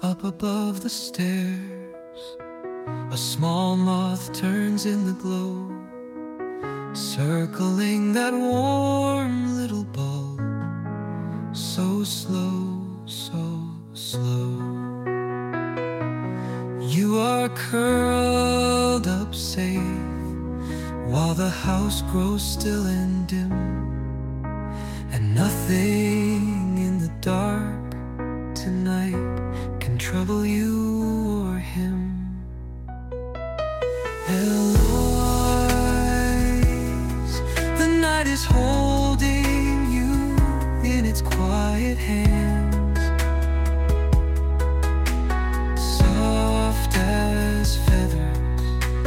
Up above the stairs, a small moth turns in the glow, circling that warm little bulb, so slow, so slow. You are curled up safe, while the house grows still and dim, and nothing in the dark tonight can trouble you or him. Eloise, the night is holding you in its quiet hands, soft as feathers,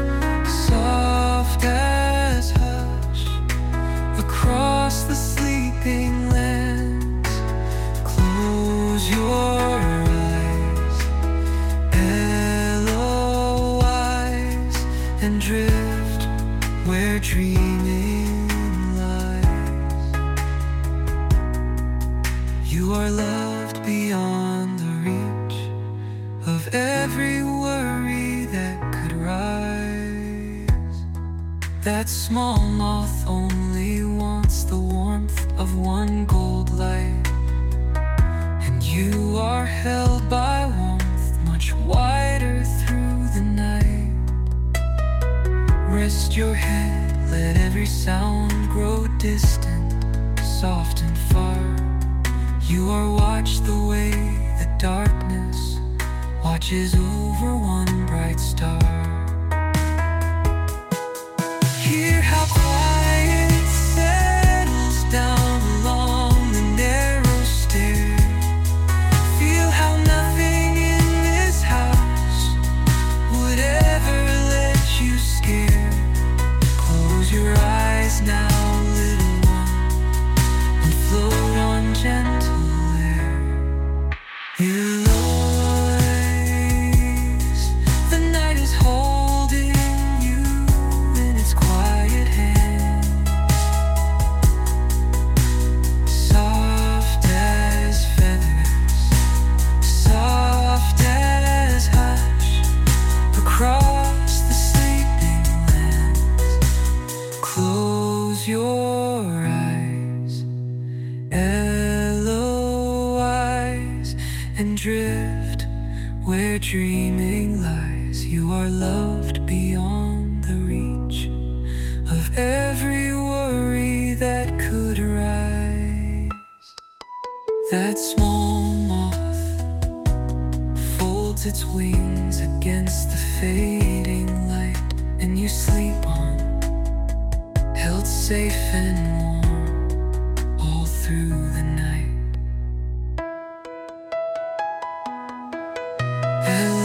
soft as hush, across the sleeping lands. Close your and drift where dreaming lies. You are loved beyond the reach of every worry that could rise. That small moth only wants the warmth of one gold light, and you are held by warmth much wider through the night. Rest your head, let every sound grow distant, soft and far. You are watched the way the darkness watches over one bright star. Hear how quiet it settles down along the narrow stair. Feel how nothing in this house would ever let you scare. Close your eyes now, little one, and float on gentle air. Eloise, the night is holding you in its quiet hands, soft as feathers, soft as hush, across the sleeping lands. Close your eyes, Eloise, and drift where dreaming lies. You are loved beyond the reach of every worry that could rise. That small moth folds its wings against the fading light, and you sleep on, held safe and warm all through the night.